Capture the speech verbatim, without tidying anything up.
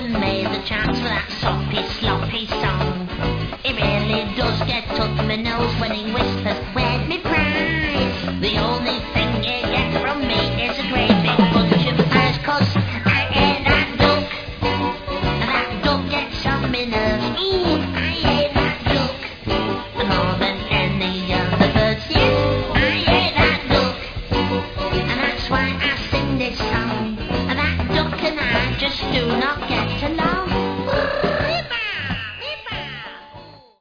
given me the chance for that soppy, sloppy song. It really does get up my nose when he whistles.